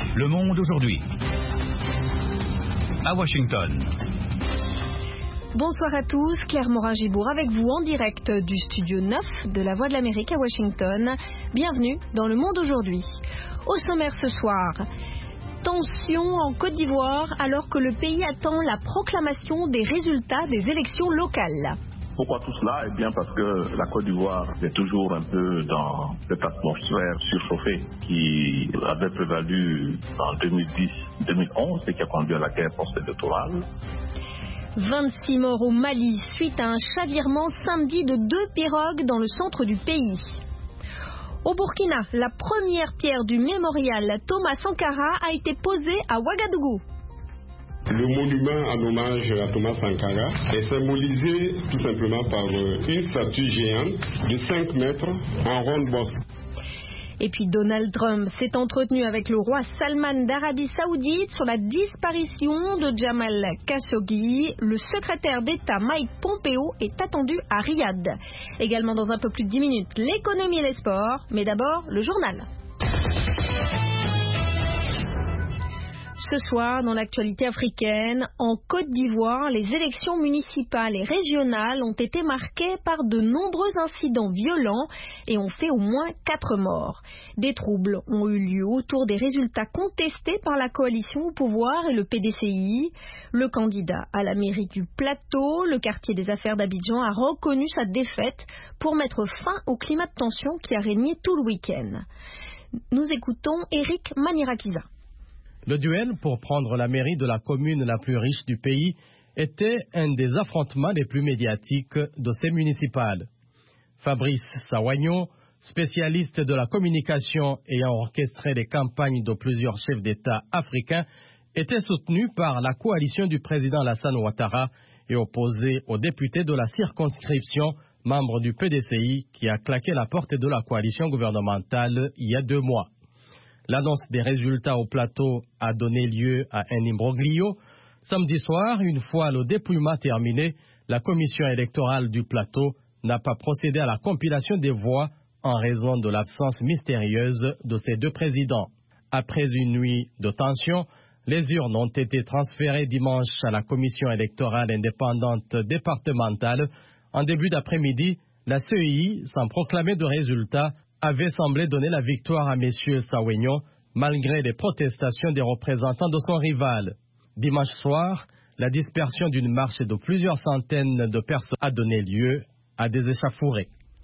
Le Monde aujourd'hui. À Washington. Bonsoir à tous, Claire Morin-Gibourg avec vous en direct du studio 9 de la Voix de l'Amérique à Washington. Bienvenue dans Le Monde aujourd'hui. Au sommaire ce soir, tension en Côte d'Ivoire alors que le pays attend la proclamation des résultats des élections locales. Pourquoi tout cela? Eh bien parce que la Côte d'Ivoire est toujours un peu dans cette atmosphère surchauffée qui avait prévalu en 2010-2011 et qui a conduit à la guerre post-électorale. 26 morts au Mali suite à un chavirement samedi de 2 pirogues dans le centre du pays. Au Burkina, la première pierre du mémorial Thomas Sankara a été posée à Ouagadougou. Le monument en hommage à Thomas Sankara est symbolisé tout simplement par une statue géante de 5 mètres en ronde bosse. Et puis Donald Trump s'est entretenu avec le roi Salman d'Arabie Saoudite sur la disparition de Jamal Khashoggi. Le secrétaire d'État Mike Pompeo est attendu à Riyad. Également dans un peu plus de 10 minutes, l'économie et les sports, mais d'abord le journal. Ce soir, dans l'actualité africaine, en Côte d'Ivoire, les élections municipales et régionales ont été marquées par de nombreux incidents violents et ont fait au moins 4 morts. Des troubles ont eu lieu autour des résultats contestés par la coalition au pouvoir et le PDCI. Le candidat à la mairie du Plateau, le quartier des affaires d'Abidjan, a reconnu sa défaite pour mettre fin au climat de tension qui a régné tout le week-end. Nous écoutons Eric Manirakiza. Le duel pour prendre la mairie de la commune la plus riche du pays était un des affrontements les plus médiatiques de ces municipales. Fabrice Sawagno, spécialiste de la communication ayant orchestré les campagnes de plusieurs chefs d'État africains, était soutenu par la coalition du président Alassane Ouattara et opposé au député de la circonscription, membre du PDCI, qui a claqué la porte de la coalition gouvernementale il y a 2 mois. L'annonce des résultats au plateau a donné lieu à un imbroglio. Samedi soir, une fois le dépouillement terminé, la commission électorale du plateau n'a pas procédé à la compilation des voix en raison de l'absence mystérieuse de ces 2 présidents. Après une nuit de tension, les urnes ont été transférées dimanche à la commission électorale indépendante départementale. En début d'après-midi, la CEI, sans proclamer de résultats, avait semblé donner la victoire à M. Sawagno, malgré les protestations des représentants de son rival. Dimanche soir, la dispersion d'une marche de plusieurs centaines de personnes a donné lieu à des échauffourées.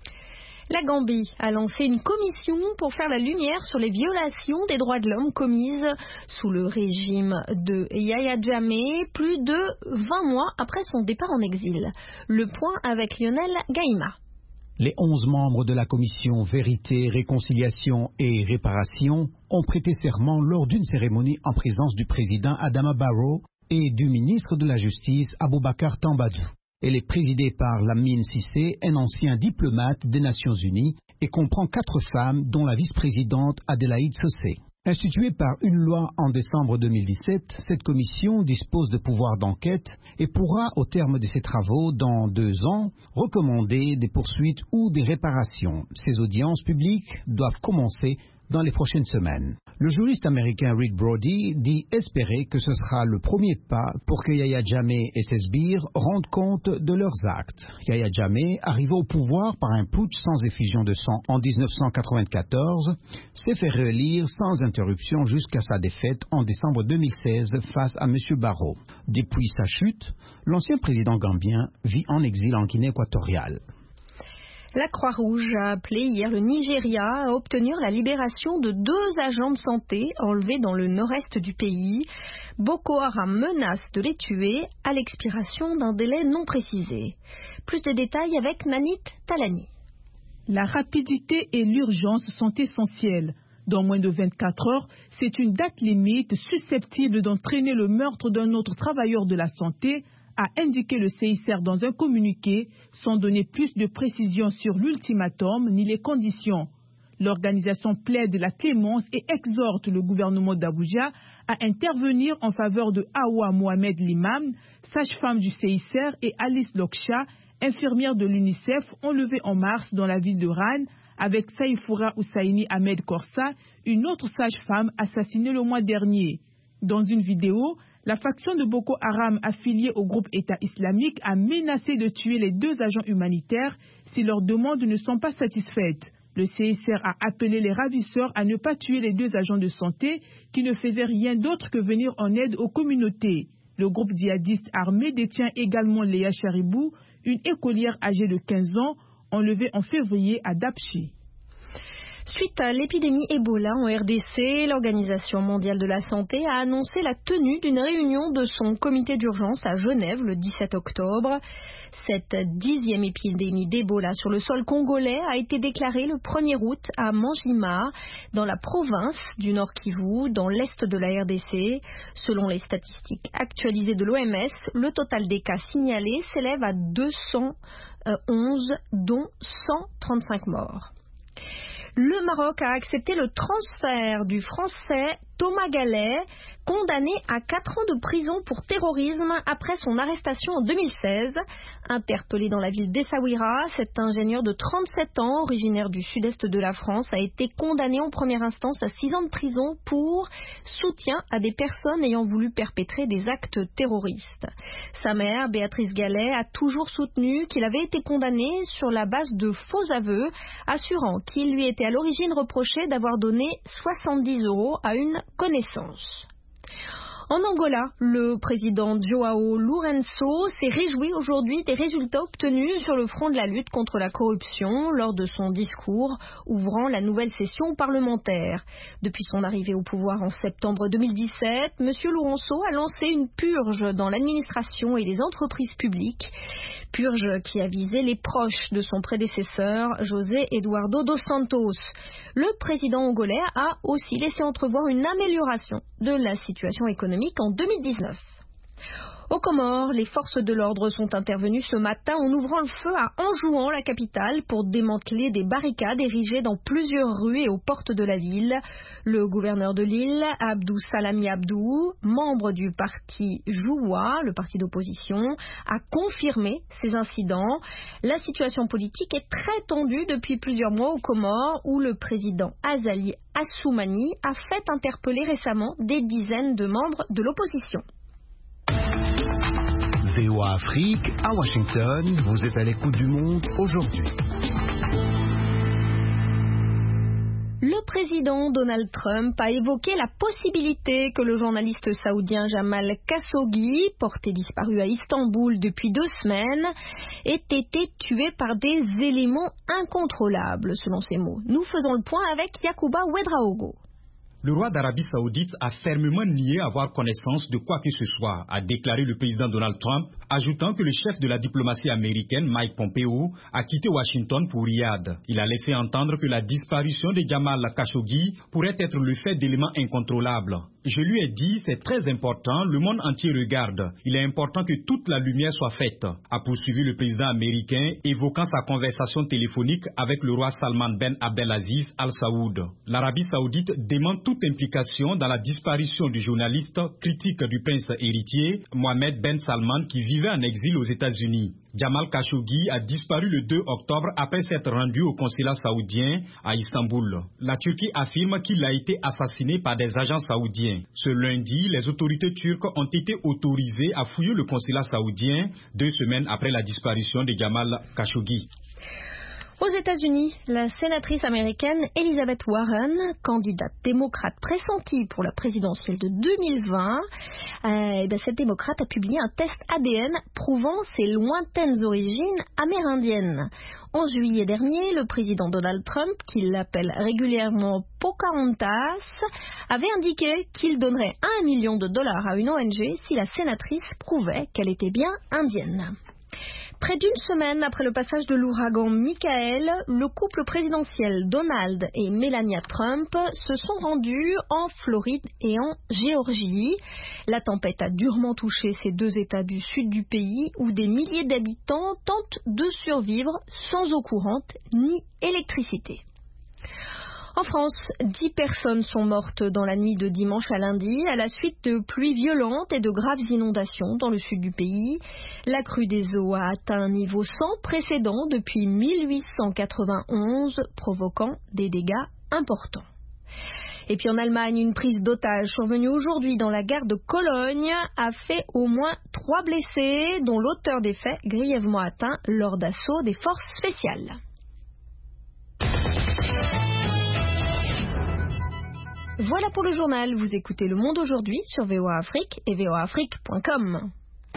La Gambie a lancé une commission pour faire la lumière sur les violations des droits de l'homme commises sous le régime de Yahya Jammeh, plus de 20 mois après son départ en exil. Le point avec Lionel Gaïma. Les 11 membres de la commission Vérité, Réconciliation et Réparation ont prêté serment lors d'une cérémonie en présence du président Adama Barrow et du ministre de la Justice Aboubacar Tambadou. Elle est présidée par Lamine Cissé, un ancien diplomate des Nations Unies, et comprend 4 femmes, dont la vice-présidente Adélaïde Sosé. Instituée par une loi en décembre 2017, cette commission dispose de pouvoirs d'enquête et pourra, au terme de ses travaux, dans 2 ans, recommander des poursuites ou des réparations. Ces audiences publiques doivent commencer dans les prochaines semaines. Le juriste américain Rick Brody dit espérer que ce sera le premier pas pour que Yahya Jammeh et ses sbires rendent compte de leurs actes. Yahya Jammeh, arrivé au pouvoir par un putsch sans effusion de sang en 1994, s'est fait réélire sans interruption jusqu'à sa défaite en décembre 2016 face à M. Barrow. Depuis sa chute, l'ancien président gambien vit en exil en Guinée équatoriale. La Croix-Rouge a appelé hier le Nigeria à obtenir la libération de 2 agents de santé enlevés dans le nord-est du pays. Boko Haram menace de les tuer à l'expiration d'un délai non précisé. Plus de détails avec Nanit Talani. La rapidité et l'urgence sont essentielles. Dans moins de 24 heures, c'est une date limite susceptible d'entraîner le meurtre d'un autre travailleur de la santé, a indiqué le CICR dans un communiqué, sans donner plus de précisions sur l'ultimatum ni les conditions. L'organisation plaide la clémence et exhorte le gouvernement d'Abuja à intervenir en faveur de Hawa Mohamed Limam, sage-femme du CICR, et Alice Loksha, infirmière de l'UNICEF enlevée en mars dans la ville de Rennes, avec Saïfoura Hussaini Ahmed Korsa, une autre sage-femme assassinée le mois dernier. Dans une vidéo, la faction de Boko Haram affiliée au groupe État islamique a menacé de tuer les 2 agents humanitaires si leurs demandes ne sont pas satisfaites. Le CSR a appelé les ravisseurs à ne pas tuer les 2 agents de santé qui ne faisaient rien d'autre que venir en aide aux communautés. Le groupe djihadiste armé détient également Léa Charibou, une écolière âgée de 15 ans, enlevée en février à Dapchi. Suite à l'épidémie Ebola en RDC, l'Organisation mondiale de la santé a annoncé la tenue d'une réunion de son comité d'urgence à Genève le 17 octobre. Cette 10e épidémie d'Ebola sur le sol congolais a été déclarée le 1er août à Manjima, dans la province du Nord Kivu, dans l'est de la RDC. Selon les statistiques actualisées de l'OMS, le total des cas signalés s'élève à 211, dont 135 morts. Le Maroc a accepté le transfert du Français Thomas Gallet, condamné à 4 ans de prison pour terrorisme après son arrestation en 2016. Interpellé dans la ville d'Essaouira, cet ingénieur de 37 ans, originaire du sud-est de la France, a été condamné en première instance à 6 ans de prison pour soutien à des personnes ayant voulu perpétrer des actes terroristes. Sa mère, Béatrice Gallet, a toujours soutenu qu'il avait été condamné sur la base de faux aveux, assurant qu'il lui était à l'origine reproché d'avoir donné 70 € à une connaissance. En Angola, le président João Lourenço s'est réjoui aujourd'hui des résultats obtenus sur le front de la lutte contre la corruption lors de son discours ouvrant la nouvelle session parlementaire. Depuis son arrivée au pouvoir en septembre 2017, M. Lourenço a lancé une purge dans l'administration et les entreprises publiques. Purge qui a visé les proches de son prédécesseur, José Eduardo dos Santos. Le président angolais a aussi laissé entrevoir une amélioration de la situation économique en 2019. Aux Comores, les forces de l'ordre sont intervenues ce matin en ouvrant le feu à Anjouan, la capitale, pour démanteler des barricades érigées dans plusieurs rues et aux portes de la ville. Le gouverneur de l'île, Abdou Salami Abdou, membre du parti Joua, le parti d'opposition, a confirmé ces incidents. La situation politique est très tendue depuis plusieurs mois aux Comores, où le président Azali Assoumani a fait interpeller récemment des dizaines de membres de l'opposition. VOA Afrique, à Washington, vous êtes à l'écoute du monde aujourd'hui. Le président Donald Trump a évoqué la possibilité que le journaliste saoudien Jamal Khashoggi, porté disparu à Istanbul depuis 2 semaines, ait été tué par des éléments incontrôlables, selon ses mots. Nous faisons le point avec Yacouba Ouedraogo. Le roi d'Arabie Saoudite a fermement nié avoir connaissance de quoi que ce soit, a déclaré le président Donald Trump, ajoutant que le chef de la diplomatie américaine, Mike Pompeo, a quitté Washington pour Riyad. Il a laissé entendre que la disparition de Jamal Khashoggi pourrait être le fait d'éléments incontrôlables. Je lui ai dit, c'est très important, le monde entier regarde. Il est important que toute la lumière soit faite, a poursuivi le président américain, évoquant sa conversation téléphonique avec le roi Salman Ben Abdelaziz Al Saoud. L'Arabie Saoudite demande toute implication dans la disparition du journaliste critique du prince héritier, Mohammed Ben Salman, qui vivait en exil aux États-Unis. Jamal Khashoggi a disparu le 2 octobre après s'être rendu au consulat saoudien à Istanbul. La Turquie affirme qu'il a été assassiné par des agents saoudiens. Ce lundi, les autorités turques ont été autorisées à fouiller le consulat saoudien 2 semaines après la disparition de Jamal Khashoggi. Aux États-Unis, la sénatrice américaine Elizabeth Warren, candidate démocrate pressentie pour la présidentielle de 2020, cette démocrate a publié un test ADN prouvant ses lointaines origines amérindiennes. En juillet dernier, le président Donald Trump, qui l'appelle régulièrement Pocahontas, avait indiqué qu'il donnerait $1 million à une ONG si la sénatrice prouvait qu'elle était bien indienne. Près d'une semaine après le passage de l'ouragan Michael, le couple présidentiel Donald et Melania Trump se sont rendus en Floride et en Géorgie. La tempête a durement touché ces 2 États du sud du pays où des milliers d'habitants tentent de survivre sans eau courante ni électricité. En France, 10 personnes sont mortes dans la nuit de dimanche à lundi à la suite de pluies violentes et de graves inondations dans le sud du pays. La crue des eaux a atteint un niveau sans précédent depuis 1891, provoquant des dégâts importants. Et puis en Allemagne, une prise d'otages survenue aujourd'hui dans la gare de Cologne a fait au moins 3 blessés, dont l'auteur des faits grièvement atteint lors d'assauts des forces spéciales. Voilà pour le journal. Vous écoutez Le Monde aujourd'hui sur VOA Afrique et voaafrique.com.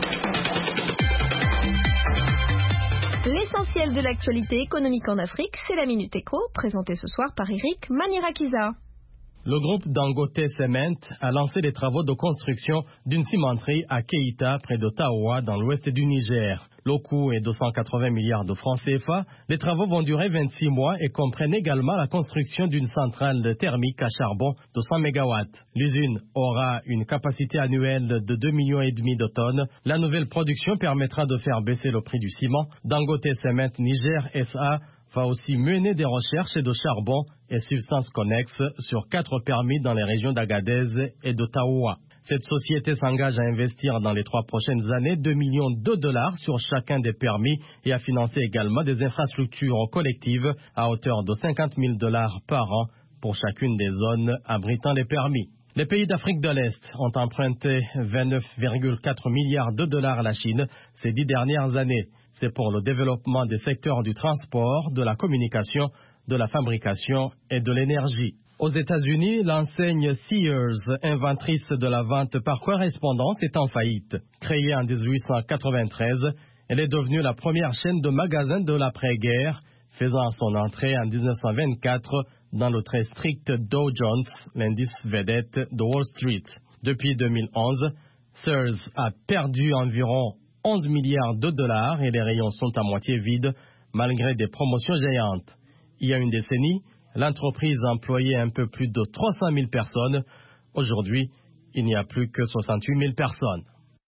L'essentiel de l'actualité économique en Afrique, c'est la Minute Éco, présentée ce soir par Eric Manirakiza. Le groupe Dangote Cement a lancé les travaux de construction d'une cimenterie à Keita, près de Taoua, dans l'ouest du Niger. Le coût est de 280 milliards de francs CFA. Les travaux vont durer 26 mois et comprennent également la construction d'une centrale thermique à charbon de 100 MW. L'usine aura une capacité annuelle de 2,5 millions de tonnes. La nouvelle production permettra de faire baisser le prix du ciment. Dangote Cement Niger SA va aussi mener des recherches de charbon et substances connexes sur 4 permis dans les régions d'Agadez et de Taoua. Cette société s'engage à investir dans les 3 prochaines années 2 millions de dollars sur chacun des permis et à financer également des infrastructures collectives à hauteur de 50 000 dollars par an pour chacune des zones abritant les permis. Les pays d'Afrique de l'Est ont emprunté 29,4 milliards de dollars à la Chine ces 10 dernières années. C'est pour le développement des secteurs du transport, de la communication, de la fabrication et de l'énergie. Aux États-Unis, l'enseigne Sears, inventrice de la vente par correspondance, est en faillite. Créée en 1893, elle est devenue la première chaîne de magasins de l'après-guerre, faisant son entrée en 1924 dans le très strict Dow Jones, l'indice vedette de Wall Street. Depuis 2011, Sears a perdu environ 11 milliards de dollars et les rayons sont à moitié vides, malgré des promotions géantes. Il y a une décennie, l'entreprise employait un peu plus de 300 000 personnes. Aujourd'hui, il n'y a plus que 68 000 personnes.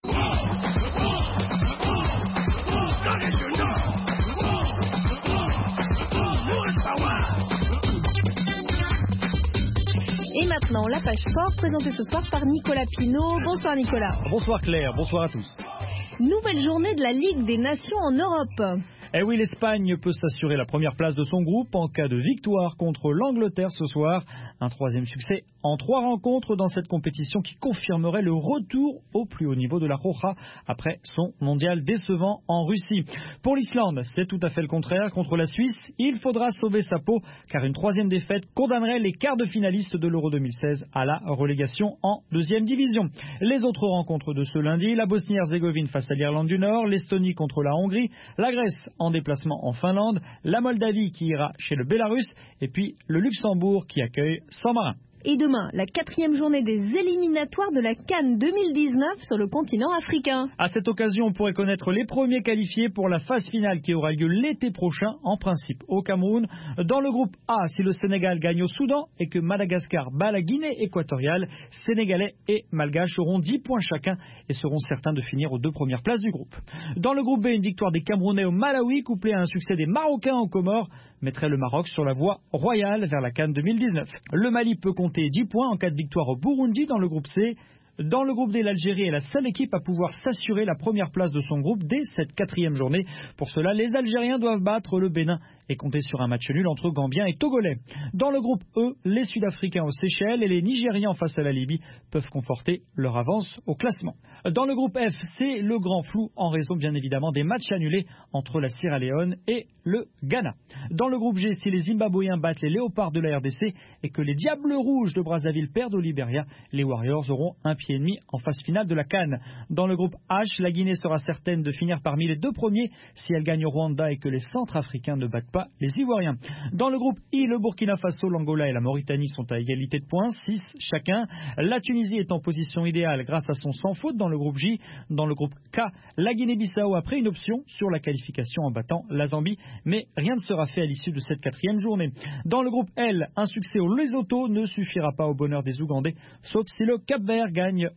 Et maintenant, la page sport présentée ce soir par Nicolas Pinault. Bonsoir Nicolas. Bonsoir Claire, bonsoir à tous. Nouvelle journée de la Ligue des Nations en Europe. Eh oui, l'Espagne peut s'assurer la première place de son groupe en cas de victoire contre l'Angleterre ce soir. Un 3e succès en 3 rencontres dans cette compétition qui confirmerait le retour au plus haut niveau de la Roja après son mondial décevant en Russie. Pour l'Islande, c'est tout à fait le contraire. Contre la Suisse, il faudra sauver sa peau car une 3e défaite condamnerait les quarts de finalistes de l'Euro 2016 à la relégation en 2e division. Les autres rencontres de ce lundi, la Bosnie-Herzégovine face à l'Irlande du Nord, l'Estonie contre la Hongrie, la Grèce en déplacement en Finlande, la Moldavie qui ira chez le Bélarus et puis le Luxembourg qui accueille Saint-Marin. Et demain, la 4e journée des éliminatoires de la CAN 2019 sur le continent africain. À cette occasion, on pourrait connaître les premiers qualifiés pour la phase finale qui aura lieu l'été prochain, en principe au Cameroun. Dans le groupe A, si le Sénégal gagne au Soudan et que Madagascar bat la Guinée équatoriale, Sénégalais et Malgaches auront 10 points chacun et seront certains de finir aux 2 premières places du groupe. Dans le groupe B, une victoire des Camerounais au Malawi couplée à un succès des Marocains aux Comores mettrait le Maroc sur la voie royale vers la CAN 2019. Le Mali peut compter 10 points en cas de victoire au Burundi dans le groupe C. Dans le groupe D, l'Algérie est la seule équipe à pouvoir s'assurer la première place de son groupe dès cette 4e journée. Pour cela, les Algériens doivent battre le Bénin et compter sur un match nul entre Gambiens et Togolais. Dans le groupe E, les Sud-Africains aux Seychelles et les Nigérians face à la Libye peuvent conforter leur avance au classement. Dans le groupe F, c'est le grand flou en raison bien évidemment des matchs annulés entre la Sierra Leone et le Ghana. Dans le groupe G, si les Zimbabwéens battent les Léopards de la RDC et que les Diables Rouges de Brazzaville perdent au Libéria, les Warriors auront un pied et demi en phase finale de la CAN. Dans le groupe H, la Guinée sera certaine de finir parmi les 2 premiers si elle gagne au Rwanda et que les Centrafricains ne battent pas les Ivoiriens. Dans le groupe I, le Burkina Faso, l'Angola et la Mauritanie sont à égalité de points, 6 chacun. La Tunisie est en position idéale grâce à son sans faute dans le groupe J. Dans le groupe K, la Guinée-Bissau a pris une option sur la qualification en battant la Zambie, mais rien ne sera fait à l'issue de cette 4e journée. Dans le groupe L, un succès au Lesotho ne suffira pas au bonheur des Ougandais, sauf si le Cap-Vert gagne en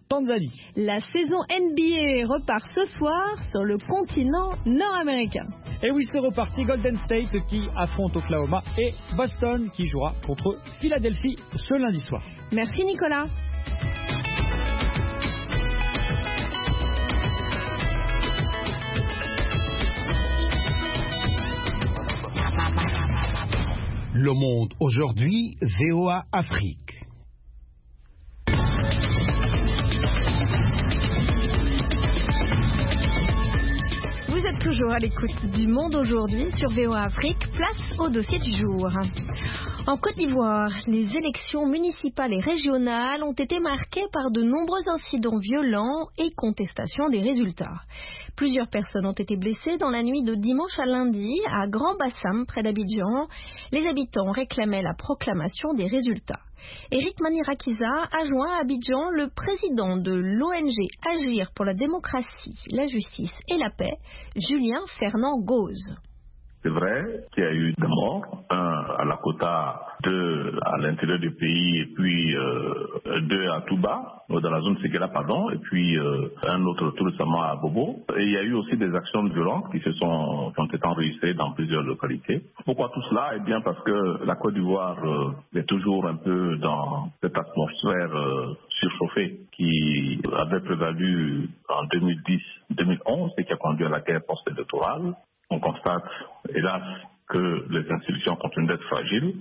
Tanzanie. La saison NBA repart ce soir sur le continent nord-américain. Et oui, c'est reparti. Golden State qui affronte Oklahoma et Boston qui jouera contre Philadelphie ce lundi soir. Merci Nicolas. Le Monde aujourd'hui, VOA Afrique. Vous êtes toujours à l'écoute du Monde aujourd'hui sur VOA Afrique. Place au dossier du jour. En Côte d'Ivoire, les élections municipales et régionales ont été marquées par de nombreux incidents violents et contestations des résultats. Plusieurs personnes ont été blessées dans la nuit de dimanche à lundi à Grand Bassam, près d'Abidjan. Les habitants réclamaient la proclamation des résultats. Éric Manirakiza a joint à Abidjan le président de l'ONG Agir pour la démocratie, la justice et la paix, Julien Fernand Gauze. C'est vrai qu'il y a eu des morts, un à Lakota, deux à l'intérieur du pays, et puis deux à Touba, dans la zone Séguéla, pardon, et puis un autre tout récemment à Bobo. Et il y a eu aussi des actions violentes qui ont été enregistrées dans plusieurs localités. Pourquoi tout cela? Eh bien parce que la Côte d'Ivoire est toujours un peu dans cette atmosphère surchauffée qui avait prévalu en 2010-2011 et qui a conduit à la guerre post-électorale. On constate, hélas, que les institutions continuent d'être fragiles.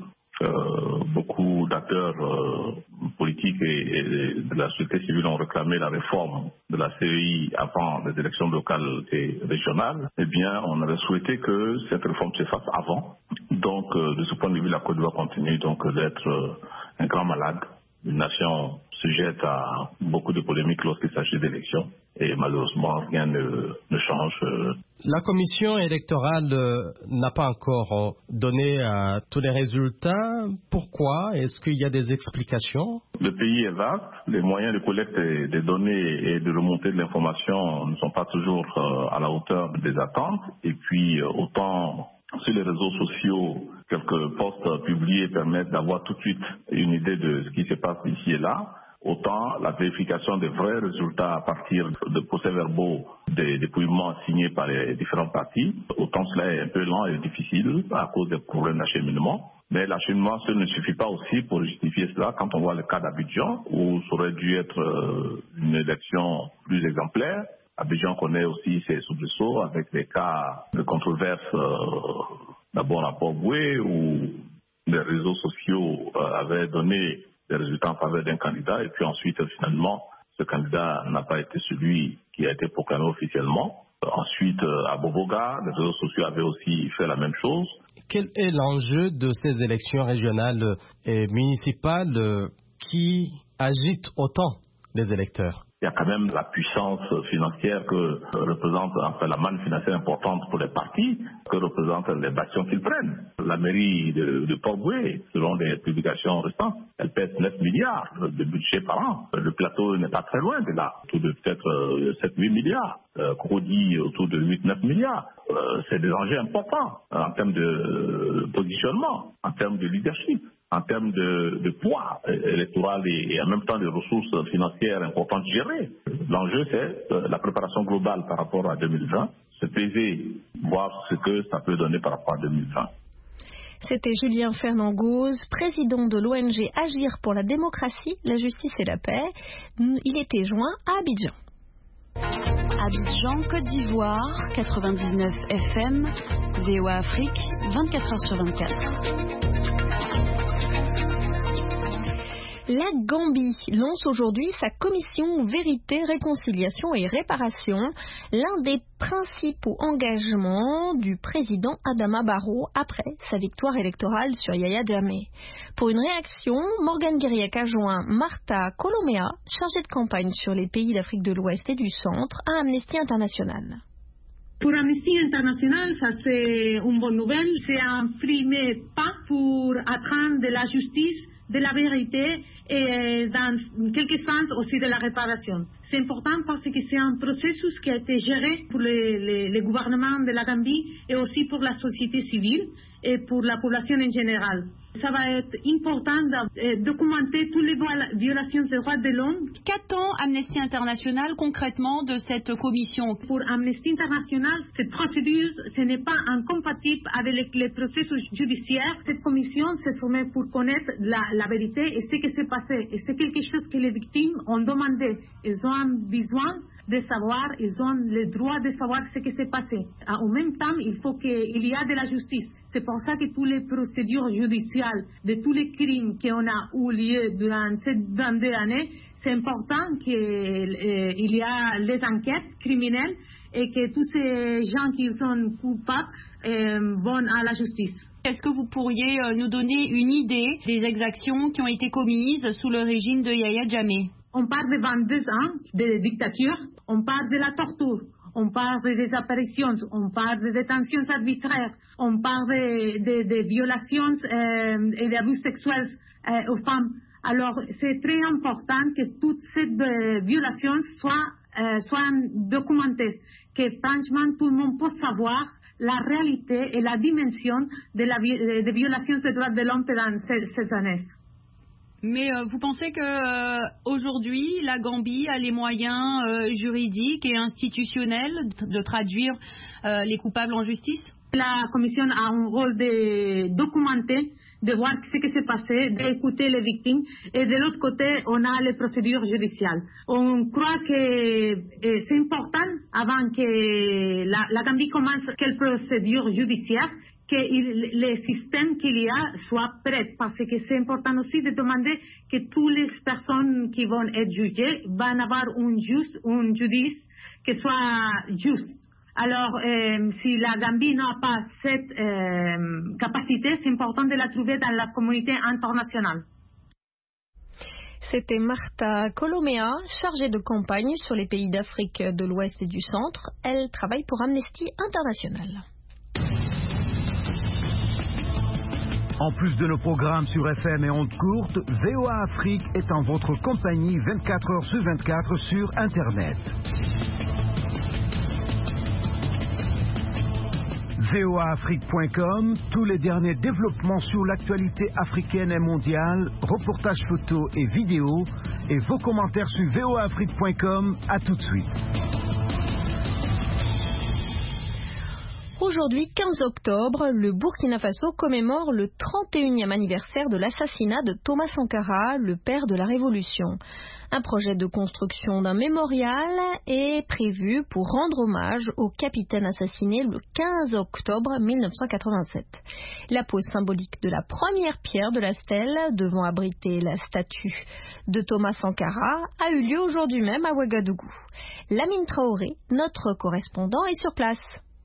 Beaucoup d'acteurs politiques et de la société civile ont réclamé la réforme de la CEI avant les élections locales et régionales. Eh bien, on avait souhaité que cette réforme se fasse avant. Donc, de ce point de vue, la Côte d'Ivoire continue donc d'être un grand malade, une nation sujette à beaucoup de polémiques lorsqu'il s'agit d'élections. Et malheureusement, rien ne change. La commission électorale n'a pas encore donné tous les résultats. Pourquoi? Est-ce qu'il y a des explications? Le pays est vaste. Les moyens de collecte des données et de remontée de l'information ne sont pas toujours à la hauteur des attentes. Et puis, autant sur les réseaux sociaux, quelques posts publiés permettent d'avoir tout de suite une idée de ce qui se passe ici et là. Autant la vérification des vrais résultats à partir de procès-verbaux des dépouillements signés par les différents partis, autant cela est un peu lent et difficile à cause des problèmes d'acheminement. Mais l'acheminement ne suffit pas aussi pour justifier cela quand on voit le cas d'Abidjan où ça aurait dû être une élection plus exemplaire. Abidjan connaît aussi ses soubresauts avec des cas de controverses, d'abord à Port-Boué où les réseaux sociaux avaient donné des résultats en faveur d'un candidat et puis ensuite finalement ce candidat n'a pas été celui qui a été proclamé officiellement. Ensuite à Boboga, les réseaux sociaux avaient aussi fait la même chose. Quel est l'enjeu de ces élections régionales et municipales qui agitent autant les électeurs? Il y a quand même la puissance financière que représente, enfin la manne financière importante pour les partis, que représentent les bastions qu'ils prennent. La mairie de Port-Boué, selon les publications récentes, elle pèse 9 milliards de budget par an. Le plateau n'est pas très loin de là, autour de peut-être 7-8 milliards. Crody autour de 8-9 milliards. C'est des enjeux importants en termes de positionnement, en termes de leadership, en termes de poids électoral et en même temps de ressources financières importantes gérées. L'enjeu, c'est la préparation globale par rapport à 2020, se peser, voir ce que ça peut donner par rapport à 2020. C'était Julien Fernand Gauze, président de l'ONG Agir pour la démocratie, la justice et la paix. Il était joint à Abidjan. Abidjan, Côte d'Ivoire, 99 FM, VOA Afrique, 24h/24. La Gambie lance aujourd'hui sa commission Vérité, Réconciliation et Réparation, l'un des principaux engagements du président Adama Barrow après sa victoire électorale sur Yaya Jammeh. Pour une réaction, Morgane Guiriac a joint Martha Colomea, chargée de campagne sur les pays d'Afrique de l'Ouest et du Centre, à Amnesty International. Pour Amnesty International, ça c'est une bonne nouvelle. C'est un premier pas pour atteindre de la justice, de la vérité et dans quelque sens aussi de la réparation. C'est important parce que c'est un processus qui a été géré pour les gouvernements de la Gambie et aussi pour la société civile et pour la population en général. Ça va être important de documenter toutes les violations des droits de l'homme. Qu'attend Amnesty International concrètement de cette commission? Pour Amnesty International, cette procédure, ce n'est pas incompatible avec les processus judiciaires. Cette commission se soumet pour connaître la vérité et ce qui s'est passé. Et c'est quelque chose que les victimes ont demandé. Ils ont besoin de savoir, ils ont le droit de savoir ce qui s'est passé. En même temps, il faut qu'il y ait de la justice. C'est pour ça que toutes les procédures judiciaires de tous les crimes qu'on a eu lieu durant ces 22 années, c'est important qu'il y ait les enquêtes criminelles et que tous ces gens qui sont coupables vont à la justice. Est-ce que vous pourriez nous donner une idée des exactions qui ont été commises sous le régime de Yahya Jammeh? On parle de 22 ans de dictature, on parle de la torture, on parle de désapparitions, on parle de détentions arbitraires, on parle de violations et d'abus sexuels aux femmes. Alors, c'est très important que toutes ces violations soient documentées, que franchement tout le monde puisse savoir la réalité et la dimension des violations des droits de l'homme dans ces années. Mais vous pensez que aujourd'hui la Gambie a les moyens juridiques et institutionnels de traduire les coupables en justice? La commission a un rôle de documenter, de voir ce qui s'est passé, d'écouter les victimes, et de l'autre côté, on a les procédures judiciaires. On croit que c'est important, avant que la Gambie commence quelle procédure judiciaire, que les systèmes qu'il y a soient prêts, parce que c'est important aussi de demander que toutes les personnes qui vont être jugées vont avoir un judice qui soit juste. Alors, si la Gambie n'a pas cette capacité, c'est important de la trouver dans la communauté internationale. C'était Martha Colomea, chargée de campagne sur les pays d'Afrique de l'Ouest et du Centre. Elle travaille pour Amnesty International. En plus de nos programmes sur FM et ondes courtes, VOA Afrique est en votre compagnie 24 heures sur 24 sur Internet. voaafrique.com, tous les derniers développements sur l'actualité africaine et mondiale, reportages photos et vidéos, et vos commentaires sur voaafrique.com. À tout de suite. Aujourd'hui, 15 octobre, le Burkina Faso commémore le 31e anniversaire de l'assassinat de Thomas Sankara, le père de la Révolution. Un projet de construction d'un mémorial est prévu pour rendre hommage au capitaine assassiné le 15 octobre 1987. La pose symbolique de la première pierre de la stèle devant abriter la statue de Thomas Sankara a eu lieu aujourd'hui même à Ouagadougou. Lamine Traoré, notre correspondant, est sur place.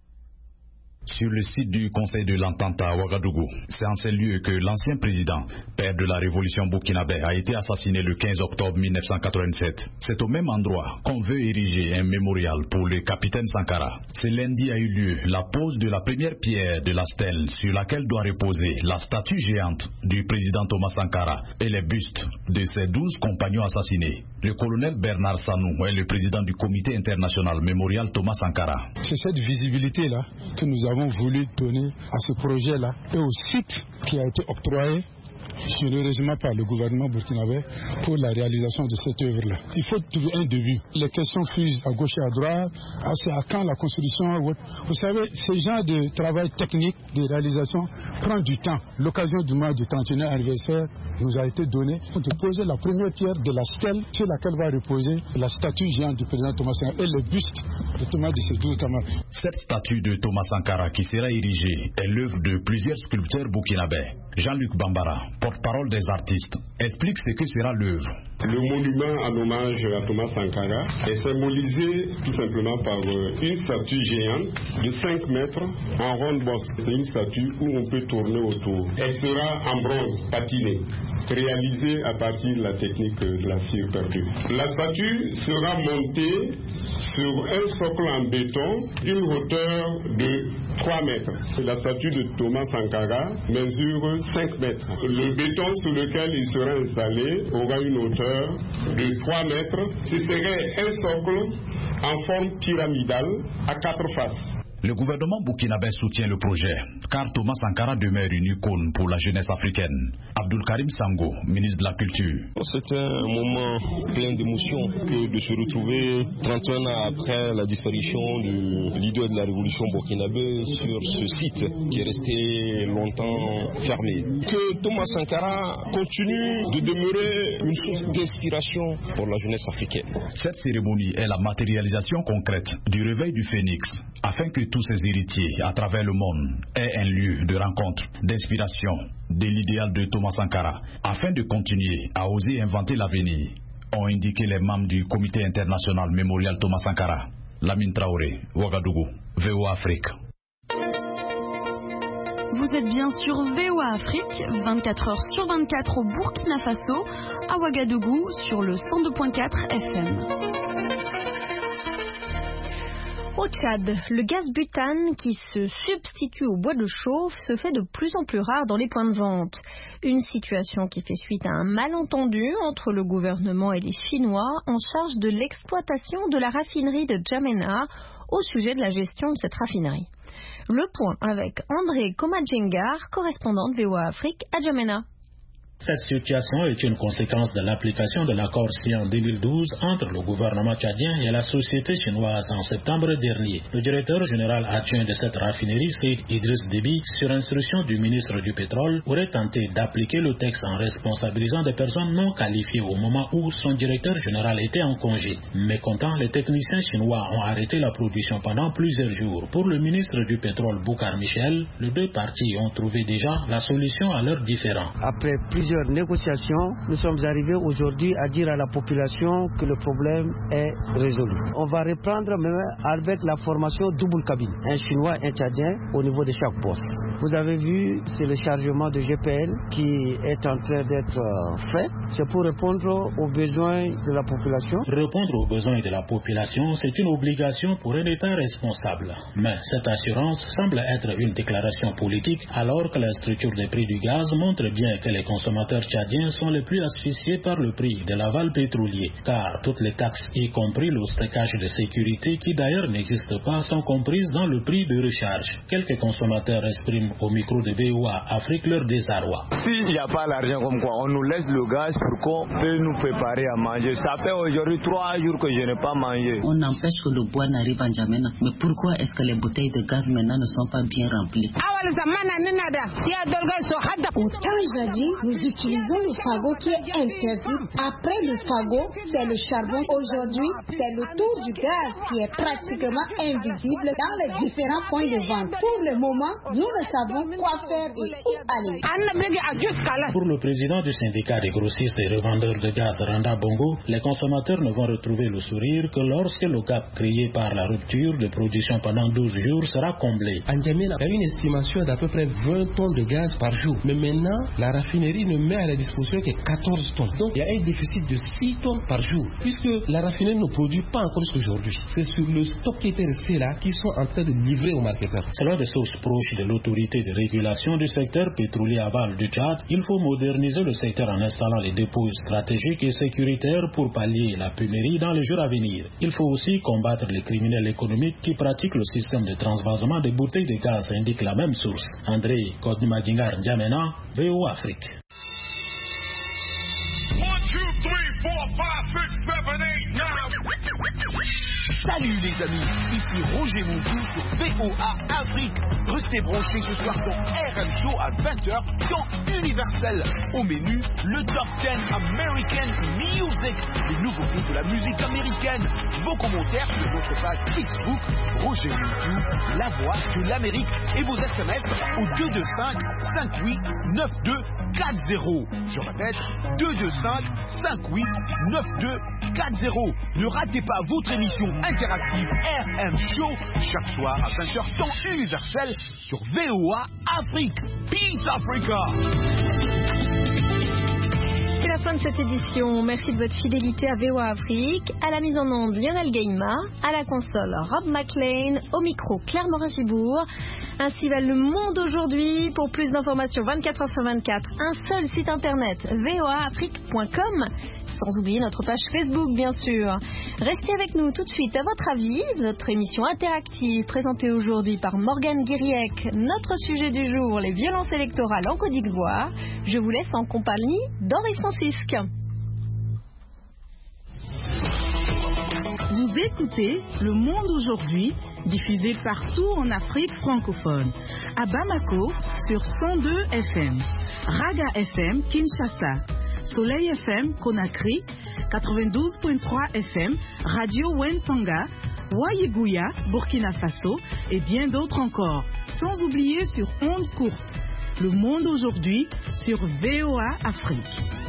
Sur le site du Conseil de l'Entente à Ouagadougou, c'est en ces lieux que l'ancien président, père de la révolution burkinabé, a été assassiné le 15 octobre 1987. C'est au même endroit qu'on veut ériger un mémorial pour le capitaine Sankara. Ce lundi a eu lieu la pose de la première pierre de la stèle sur laquelle doit reposer la statue géante du président Thomas Sankara et les bustes de ses 12 compagnons assassinés. Le colonel Bernard Sanou est le président du comité international mémorial Thomas Sankara. C'est cette visibilité-là que nous avons voulu donner à ce projet-là et au site qui a été octroyé généreusement par le gouvernement burkinabé pour la réalisation de cette œuvre-là. Il faut trouver un début. Les questions fusent à gauche et à droite. C'est à quand la construction? Vous savez, ce genre de travail technique de réalisation prend du temps. L'occasion du mois du 31e anniversaire nous a été donnée de poser la première pierre de la stèle sur laquelle va reposer la statue géante du président Thomas Sankara et le buste de Thomas de ses 12 camarades. Cette statue de Thomas Sankara qui sera érigée est l'œuvre de plusieurs sculpteurs burkinabés. Jean-Luc Bambara, porte-parole des artistes, explique ce que sera l'œuvre. Le monument en hommage à Thomas Sankara est symbolisé tout simplement par une statue géante de 5 mètres en ronde bosse. C'est une statue où on peut tourner autour. Elle sera en bronze patiné, réalisée à partir de la technique de la cire perdue. La statue sera montée sur un socle en béton d'une hauteur de 3 mètres. La statue de Thomas Sankara mesure 5 mètres. Le béton sur lequel il sera installé aura une hauteur de 3 mètres. Ce serait un socle en forme pyramidale à 4 faces. Le gouvernement burkinabé soutient le projet, car Thomas Sankara demeure une icône pour la jeunesse africaine. Abdul Karim Sango, ministre de la Culture. C'était un moment plein d'émotions que de se retrouver 31 ans après la disparition du leader de la révolution burkinabé sur ce site qui est resté longtemps fermé. Que Thomas Sankara continue de demeurer une source d'inspiration pour la jeunesse africaine. Cette cérémonie est la matérialisation concrète du réveil du phénix, afin que tous ses héritiers à travers le monde aient un lieu de rencontre, d'inspiration, de l'idéal de Thomas Sankara, afin de continuer à oser inventer l'avenir, ont indiqué les membres du comité international mémorial Thomas Sankara. Lamine Traoré, Ouagadougou, VOA Afrique. Vous êtes bien sur VOA Afrique, 24 heures sur 24 au Burkina Faso, à Ouagadougou sur le 102.4 FM. Au Tchad, le gaz butane qui se substitue au bois de chauffe se fait de plus en plus rare dans les points de vente. Une situation qui fait suite à un malentendu entre le gouvernement et les Chinois en charge de l'exploitation de la raffinerie de Djamena au sujet de la gestion de cette raffinerie. Le point avec André Komadjengar, correspondant de VOA Afrique à Djamena. Cette situation est une conséquence de l'application de l'accord signé en 2012 entre le gouvernement tchadien et la société chinoise en septembre dernier. Le directeur général adjoint de cette raffinerie, Seyd Idriss Déby, sur instruction du ministre du Pétrole, aurait tenté d'appliquer le texte en responsabilisant des personnes non qualifiées au moment où son directeur général était en congé. Mécontents, les techniciens chinois ont arrêté la production pendant plusieurs jours. Pour le ministre du Pétrole, Boucar Michel, les deux parties ont trouvé déjà la solution à leurs différends. Après plusieurs négociations, nous sommes arrivés aujourd'hui à dire à la population que le problème est résolu. On va reprendre même avec la formation double cabine, un chinois, un tchadien au niveau de chaque poste. Vous avez vu, c'est le chargement de GPL qui est en train d'être fait. C'est pour répondre aux besoins de la population. Répondre aux besoins de la population, c'est une obligation pour un État responsable. Mais cette assurance semble être une déclaration politique alors que la structure des prix du gaz montre bien que les consommateurs tchadiens sont les plus asphyxiés par le prix de l'aval pétrolier, car toutes les taxes, y compris le stockage de sécurité qui d'ailleurs n'existe pas, sont comprises dans le prix de recharge. Quelques consommateurs expriment au micro de VOA Afrique leur désarroi. S'il n'y a pas l'argent comme quoi, on nous laisse le gaz pour qu'on peut nous préparer à manger. Ça fait aujourd'hui 3 jours que je n'ai pas mangé. On empêche que le bois n'arrive en Djamena. Mais pourquoi est-ce que les bouteilles de gaz maintenant ne sont pas bien remplies? Au temps jadis, nous utilisons le fagot qui est interdit. Après le fagot, c'est le charbon. Aujourd'hui, c'est le tour du gaz qui est pratiquement invisible dans les différents points de vente. Pour le moment, nous ne savons quoi faire et où aller. Pour le président du syndicat des grossistes et revendeurs de gaz Randa Bongo, les consommateurs ne vont retrouver le sourire que lorsque le gap créé par la rupture de production pendant 12 jours sera comblé. En Djamena, il y a une estimation d'à peu près 20 tonnes de gaz par jour. Mais maintenant, la raffinerie ne met à la disposition que 14 tonnes. Donc, il y a un déficit de 6 tonnes par jour, puisque la raffinerie ne produit pas encore jusqu'aujourd'hui. C'est sur le stock qui était resté là qu'ils sont en train de livrer aux marketeurs. Selon des sources proches de l'autorité de régulation du secteur pétrolier aval du Tchad, il faut moderniser le secteur en installant les dépôts stratégiques et sécuritaires pour pallier la pénurie dans les jours à venir. Il faut aussi combattre les criminels économiques qui pratiquent le système de transvasement des bouteilles de gaz, indique la même source. André Kodnimadjingar N'Djamena, VOA Afrique. 1, 2, 3, 4, 5, 6, 7, 8, 9. Salut les amis, ici Roger Montou sur VOA Afrique. Restez branchés ce soir dans RM Show à 20h dans Universel. Au menu, le Top 10 American Music, les nouveautés de la musique américaine. Vos commentaires sur notre page Facebook, Roger Montou, la voix de l'Amérique, et vos SMS au 225 58 92 40. Je répète, 225 58 92 40. Ne ratez pas votre émission interactive RM Show chaque soir à 20h temps universel sur VOA Afrique. Peace Africa. C'est la fin de cette édition. Merci de votre fidélité à VOA Afrique. À la mise en onde, Lionel Gaima. À la console, Rob McLean. Au micro, Claire Morin-Gibourg. Ainsi va le monde aujourd'hui. Pour plus d'informations, 24h sur 24, un seul site internet, voaafrique.com. sans oublier notre page Facebook bien sûr. Restez avec nous tout de suite. À votre avis, notre émission interactive présentée aujourd'hui par Morgane Guiriec, notre sujet du jour, les violences électorales en Côte d'Ivoire. Je vous laisse en compagnie d'Henri Francisque. Vous écoutez Le Monde aujourd'hui, diffusé partout en Afrique francophone. À Bamako, sur 102 FM. Raga FM, Kinshasa. Soleil FM, Conakry. 92.3 FM, Radio Wentanga. Wayeguya, Burkina Faso. Et bien d'autres encore. Sans oublier sur ondes courtes. Le Monde aujourd'hui, sur VOA Afrique.